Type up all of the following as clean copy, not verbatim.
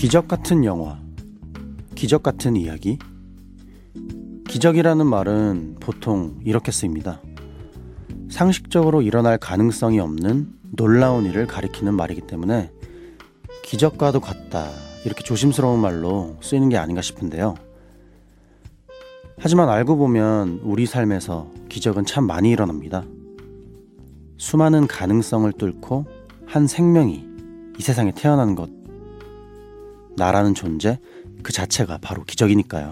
기적 같은 영화, 기적 같은 이야기. 기적이라는 말은 보통 이렇게 쓰입니다. 상식적으로 일어날 가능성이 없는 놀라운 일을 가리키는 말이기 때문에 기적과도 같다, 이렇게 조심스러운 말로 쓰이는 게 아닌가 싶은데요. 하지만 알고 보면 우리 삶에서 기적은 참 많이 일어납니다. 수많은 가능성을 뚫고 한 생명이 이 세상에 태어난 것, 나라는 존재 그 자체가 바로 기적이니까요.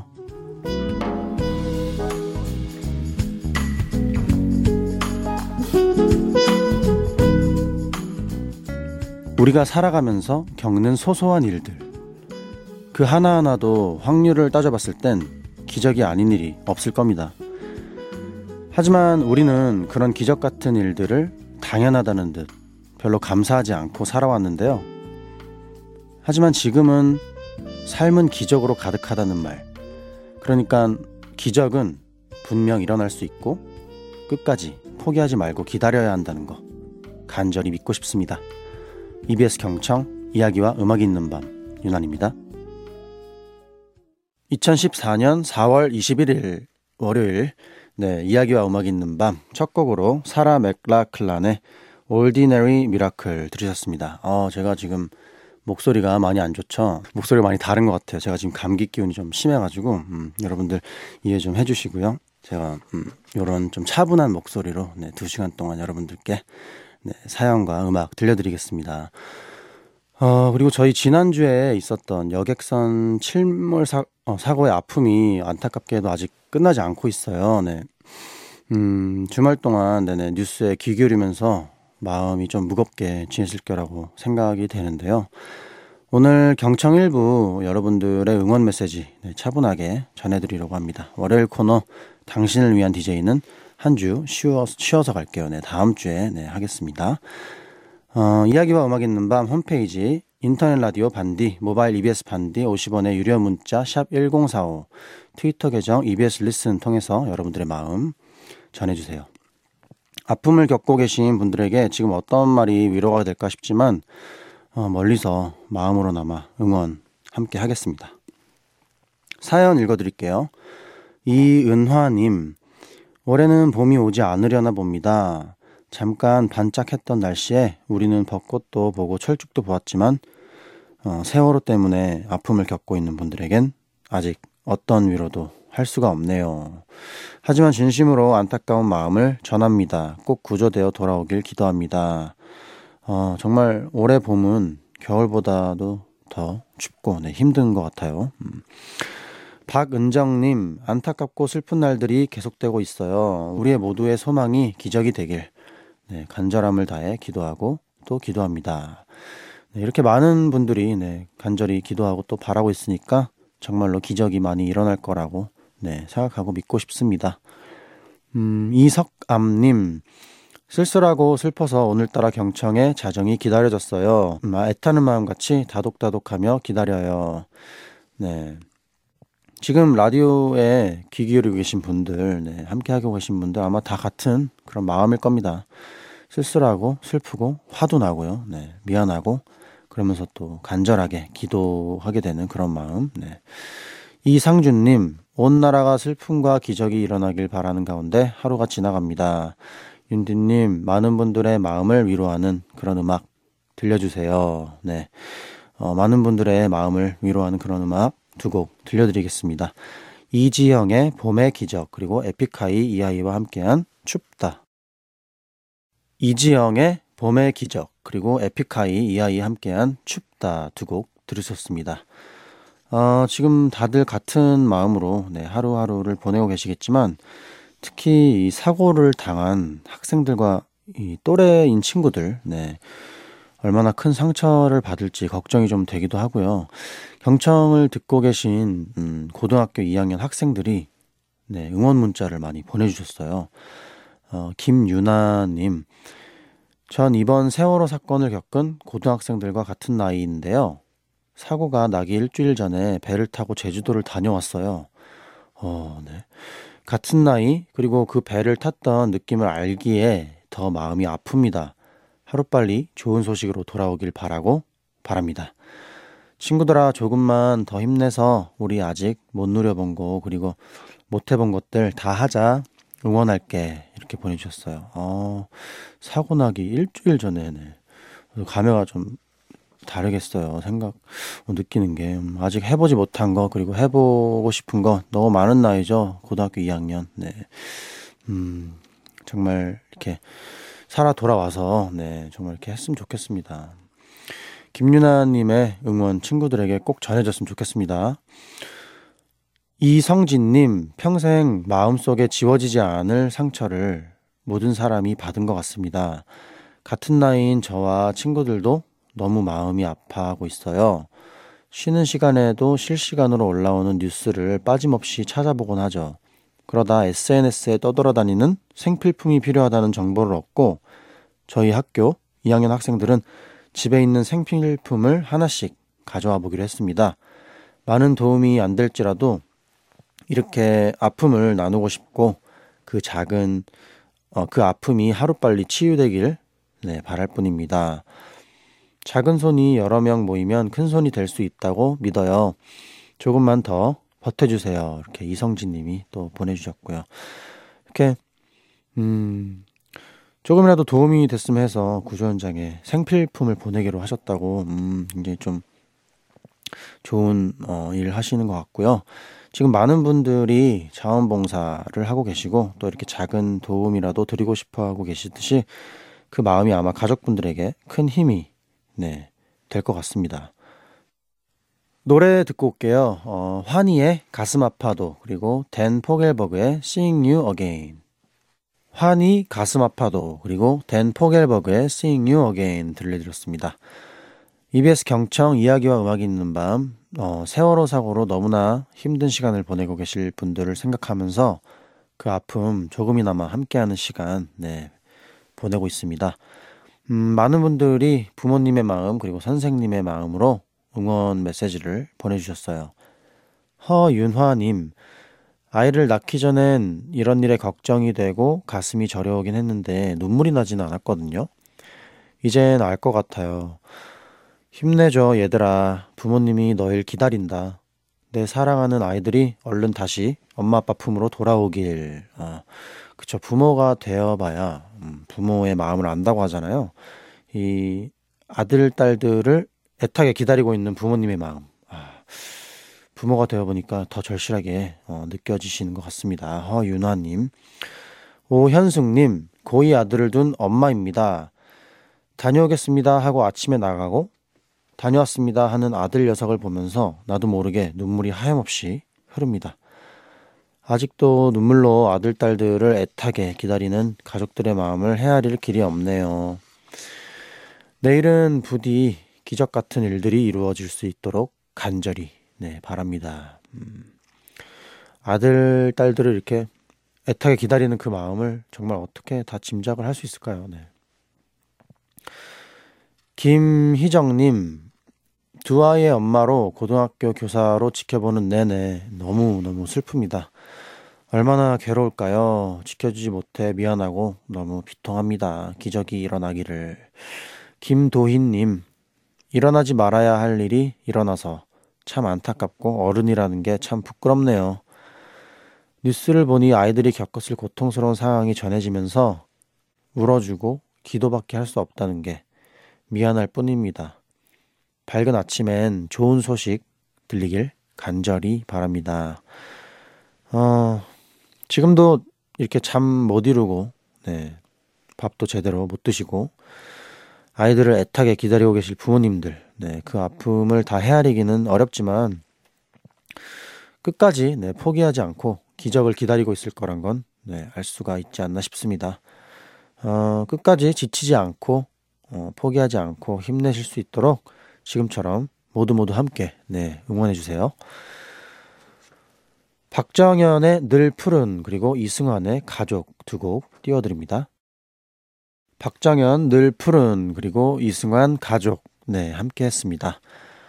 우리가 살아가면서 겪는 소소한 일들, 그 하나하나도 확률을 따져봤을 땐 기적이 아닌 일이 없을 겁니다. 하지만 우리는 그런 기적 같은 일들을 당연하다는 듯 별로 감사하지 않고 살아왔는데요. 하지만 지금은 삶은 기적으로 가득하다는 말, 그러니까 기적은 분명 일어날 수 있고 끝까지 포기하지 말고 기다려야 한다는 거 간절히 믿고 싶습니다. EBS 경청, 이야기와 음악이 있는 밤, 윤환입니다. 2014년 4월 21일 월요일, 이야기와 음악이 있는 밤 첫 곡으로 사라 맥락클란의 Ordinary Miracle 들으셨습니다. 제가 지금 목소리가 많이 안 좋죠? 목소리가 많이 다른 것 같아요. 제가 지금 감기 기운이 좀 심해가지고 여러분들 이해 좀 해주시고요. 제가 이런 좀 차분한 목소리로 2시간 동안 여러분들께 사연과 음악 들려드리겠습니다. 그리고 저희 지난주에 있었던 여객선 침몰 사고의 아픔이 안타깝게도 아직 끝나지 않고 있어요. 주말 동안 뉴스에 귀 기울이면서 마음이 좀 무겁게 지냈을 거라고 생각이 되는데요. 오늘 경청 일부 여러분들의 응원 메시지 차분하게 전해드리려고 합니다. 월요일 코너 당신을 위한 DJ는 한 주 쉬어서 갈게요. 다음 주에 하겠습니다. 이야기와 음악 있는 밤 홈페이지 인터넷 라디오 반디, 모바일 EBS 반디 50원의 유료 문자 샵 1045, 트위터 계정 EBS 리슨 통해서 여러분들의 마음 전해주세요. 아픔을 겪고 계신 분들에게 지금 어떤 말이 위로가 될까 싶지만 멀리서 마음으로나마 응원 함께 하겠습니다. 사연 읽어드릴게요. 이은화님, 올해는 봄이 오지 않으려나 봅니다. 잠깐 반짝했던 날씨에 우리는 벚꽃도 보고 철쭉도 보았지만 세월호 때문에 아픔을 겪고 있는 분들에겐 아직 어떤 위로도 할 수가 없네요. 하지만 진심으로 안타까운 마음을 전합니다. 꼭 구조되어 돌아오길 기도합니다. 정말 올해 봄은 겨울보다도 더 춥고 힘든 것 같아요. 박은정님, 안타깝고 슬픈 날들이 계속되고 있어요. 우리의 모두의 소망이 기적이 되길 간절함을 다해 기도하고 또 기도합니다. 이렇게 많은 분들이 간절히 기도하고 또 바라고 있으니까 정말로 기적이 많이 일어날 거라고 생각하고 믿고 싶습니다. 이석암님, 쓸쓸하고 슬퍼서 오늘따라 경청의 자정이 기다려졌어요. 애타는 마음같이 다독다독하며 기다려요. 지금 라디오에 귀 기울이고 계신 분들, 함께하고 계신 분들 아마 다 같은 그런 마음일 겁니다. 쓸쓸하고 슬프고 화도 나고요. 미안하고 그러면서 또 간절하게 기도하게 되는 그런 마음. 이상준님, 온 나라가 슬픔과 기적이 일어나길 바라는 가운데 하루가 지나갑니다. 윤디님, 많은 분들의 마음을 위로하는 그런 음악 들려주세요. 많은 분들의 마음을 위로하는 그런 음악 두 곡 들려드리겠습니다. 이지영의 봄의 기적, 그리고 에픽하이 이하이와 함께한 춥다. 이지영의 봄의 기적, 그리고 에픽하이 이하이와 함께한 춥다 두 곡 들으셨습니다. 지금 다들 같은 마음으로 하루하루를 보내고 계시겠지만 특히 이 사고를 당한 학생들과 이 또래인 친구들 얼마나 큰 상처를 받을지 걱정이 좀 되기도 하고요. 경청을 듣고 계신 고등학교 2학년 학생들이 응원 문자를 많이 보내주셨어요. 김유나님, 전 이번 세월호 사건을 겪은 고등학생들과 같은 나이인데요. 사고가 나기 일주일 전에 배를 타고 제주도를 다녀왔어요. 같은 나이, 그리고 그 배를 탔던 느낌을 알기에 더 마음이 아픕니다. 하루빨리 좋은 소식으로 돌아오길 바랍니다. 친구들아, 조금만 더 힘내서 우리 아직 못 누려본 거, 그리고 못 해본 것들 다 하자. 응원할게. 이렇게 보내주셨어요. 사고 나기 일주일 전에, 네. 감회가 좀 다르겠어요. 느끼는 게. 아직 해보지 못한 거, 그리고 해보고 싶은 거 너무 많은 나이죠. 고등학교 2학년. 네. 정말 이렇게 살아 돌아와서, 네. 정말 이렇게 했으면 좋겠습니다. 김유나님의 응원 친구들에게 꼭 전해졌으면 좋겠습니다. 이성진님, 평생 마음속에 지워지지 않을 상처를 모든 사람이 받은 것 같습니다. 같은 나이인 저와 친구들도 너무 마음이 아파하고 있어요. 쉬는 시간에도 실시간으로 올라오는 뉴스를 빠짐없이 찾아보곤 하죠. 그러다 SNS에 떠돌아다니는 생필품이 필요하다는 정보를 얻고 저희 학교 2학년 학생들은 집에 있는 생필품을 하나씩 가져와 보기로 했습니다. 많은 도움이 안 될지라도 이렇게 아픔을 나누고 싶고 그 아픔이 하루빨리 치유되길 바랄 뿐입니다. 작은 손이 여러 명 모이면 큰 손이 될 수 있다고 믿어요. 조금만 더 버텨주세요. 이렇게 이성진 님이 또 보내주셨고요. 이렇게 조금이라도 도움이 됐으면 해서 구조 현장에 생필품을 보내기로 하셨다고 굉장히 좀 좋은 일 하시는 것 같고요. 지금 많은 분들이 자원봉사를 하고 계시고 또 이렇게 작은 도움이라도 드리고 싶어 하고 계시듯이 그 마음이 아마 가족분들에게 큰 힘이 될 것 같습니다. 노래 듣고 올게요. 환희의 가슴 아파도, 그리고 댄 포겔버그의 Seeing You Again. 환희 가슴 아파도, 그리고 댄 포겔버그의 Seeing You Again 들려드렸습니다. EBS 경청 이야기와 음악이 있는 밤, 세월호 사고로 너무나 힘든 시간을 보내고 계실 분들을 생각하면서 그 아픔 조금이나마 함께하는 시간 보내고 있습니다. 많은 분들이 부모님의 마음 그리고 선생님의 마음으로 응원 메시지를 보내주셨어요. 허윤화님, 아이를 낳기 전엔 이런 일에 걱정이 되고 가슴이 저려오긴 했는데 눈물이 나지는 않았거든요. 이젠 알 것 같아요. 힘내줘 얘들아. 부모님이 너를 기다린다. 내 사랑하는 아이들이 얼른 다시 엄마 아빠 품으로 돌아오길. 그쵸. 부모가 되어봐야 부모의 마음을 안다고 하잖아요. 이 아들, 딸들을 애타게 기다리고 있는 부모님의 마음. 부모가 되어보니까 더 절실하게 느껴지시는 것 같습니다. 허윤화님. 오현숙님, 고2 아들을 둔 엄마입니다. 다녀오겠습니다 하고 아침에 나가고 다녀왔습니다 하는 아들 녀석을 보면서 나도 모르게 눈물이 하염없이 흐릅니다. 아직도 눈물로 아들, 딸들을 애타게 기다리는 가족들의 마음을 헤아릴 길이 없네요. 내일은 부디 기적 같은 일들이 이루어질 수 있도록 간절히 바랍니다. 아들, 딸들을 이렇게 애타게 기다리는 그 마음을 정말 어떻게 다 짐작을 할 수 있을까요? 김희정님, 두 아이의 엄마로 고등학교 교사로 지켜보는 내내 너무너무 슬픕니다. 얼마나 괴로울까요? 지켜주지 못해 미안하고 너무 비통합니다. 기적이 일어나기를. 김도희님, 일어나지 말아야 할 일이 일어나서 참 안타깝고 어른이라는 게 참 부끄럽네요. 뉴스를 보니 아이들이 겪었을 고통스러운 상황이 전해지면서 울어주고 기도밖에 할 수 없다는 게 미안할 뿐입니다. 밝은 아침엔 좋은 소식 들리길 간절히 바랍니다. 지금도 이렇게 잠 못 이루고 밥도 제대로 못 드시고 아이들을 애타게 기다리고 계실 부모님들, 그 아픔을 다 헤아리기는 어렵지만 끝까지 포기하지 않고 기적을 기다리고 있을 거란 건 알 수가 있지 않나 싶습니다. 끝까지 지치지 않고 포기하지 않고 힘내실 수 있도록 지금처럼 모두 함께 응원해 주세요. 박정현의 늘 푸른, 그리고 이승환의 가족 두 곡 띄워드립니다. 박정현 늘 푸른, 그리고 이승환 가족 함께 했습니다.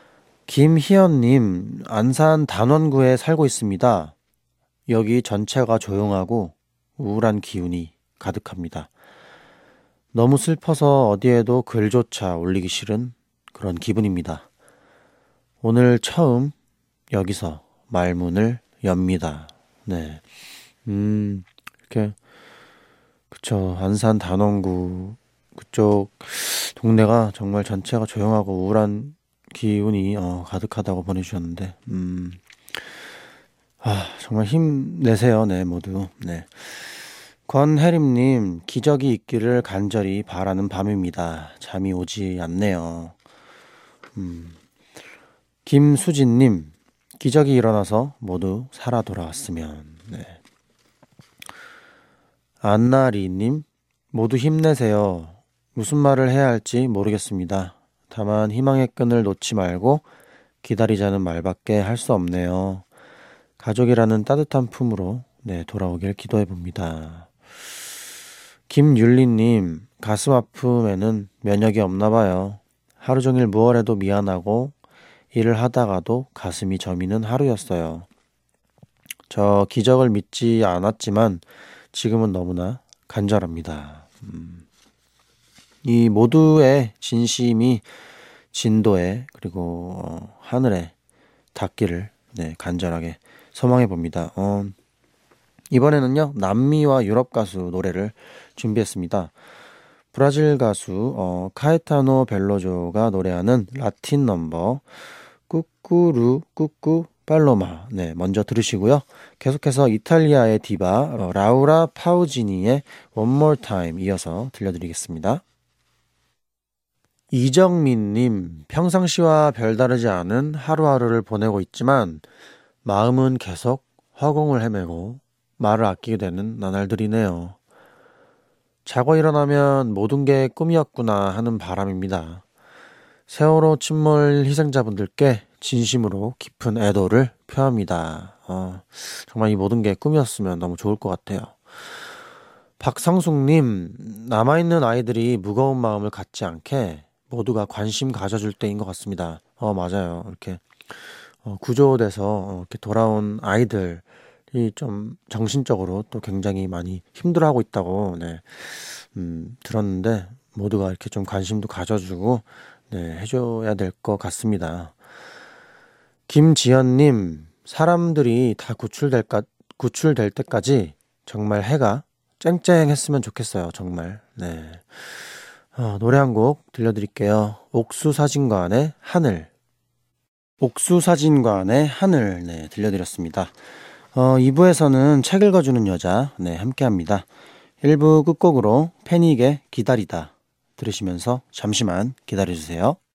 김희연님, 안산 단원구에 살고 있습니다. 여기 전체가 조용하고 우울한 기운이 가득합니다. 너무 슬퍼서 어디에도 글조차 올리기 싫은 그런 기분입니다. 오늘 처음 여기서 말문을 엽니다. 네. 이렇게, 그쵸. 안산 단원구 그쪽 동네가 정말 전체가 조용하고 우울한 기운이 가득하다고 보내주셨는데, 정말 힘내세요, 네, 모두. 네. 권혜림님, 기적이 있기를 간절히 바라는 밤입니다. 잠이 오지 않네요. 김수진님, 기적이 일어나서 모두 살아 돌아왔으면. 네. 안나리님, 모두 힘내세요. 무슨 말을 해야 할지 모르겠습니다. 다만 희망의 끈을 놓지 말고 기다리자는 말밖에 할 수 없네요. 가족이라는 따뜻한 품으로 네, 돌아오길 기도해 봅니다. 김율리님, 가슴 아픔에는 면역이 없나 봐요. 하루 종일 무얼 해도 미안하고 일을 하다가도 가슴이 저미는 하루였어요. 저 기적을 믿지 않았지만 지금은 너무나 간절합니다. 이 모두의 진심이 진도에 그리고 하늘에 닿기를 네, 간절하게 소망해 봅니다. 이번에는요 남미와 유럽 가수 노래를 준비했습니다. 브라질 가수 카에타노 벨로조가 노래하는 라틴 넘버 꾸꾸루 꾸꾸 팔로마 네 먼저 들으시고요. 계속해서 이탈리아의 디바 라우라 파우지니의 One More Time 이어서 들려드리겠습니다. 이정민님, 평상시와 별다르지 않은 하루하루를 보내고 있지만 마음은 계속 허공을 헤매고 말을 아끼게 되는 나날들이네요. 자고 일어나면 모든 게 꿈이었구나 하는 바람입니다. 세월호 침몰 희생자분들께 진심으로 깊은 애도를 표합니다. 정말 이 모든 게 꿈이었으면 너무 좋을 것 같아요. 박성숙님, 남아있는 아이들이 무거운 마음을 갖지 않게 모두가 관심 가져줄 때인 것 같습니다. 맞아요. 이렇게 구조돼서 이렇게 돌아온 아이들이 좀 정신적으로 또 굉장히 많이 힘들어하고 있다고 네, 들었는데 모두가 이렇게 좀 관심도 가져주고 네, 해줘야 될 것 같습니다. 김지연님, 사람들이 다 구출될 때까지 정말 해가 쨍쨍했으면 좋겠어요. 정말. 네. 노래 한 곡 들려드릴게요. 옥수사진관의 하늘. 옥수사진관의 하늘. 네, 들려드렸습니다. 2부에서는 책 읽어주는 여자. 네, 함께 합니다. 1부 끝곡으로 패닉의 기다리다 들으시면서 잠시만 기다려주세요.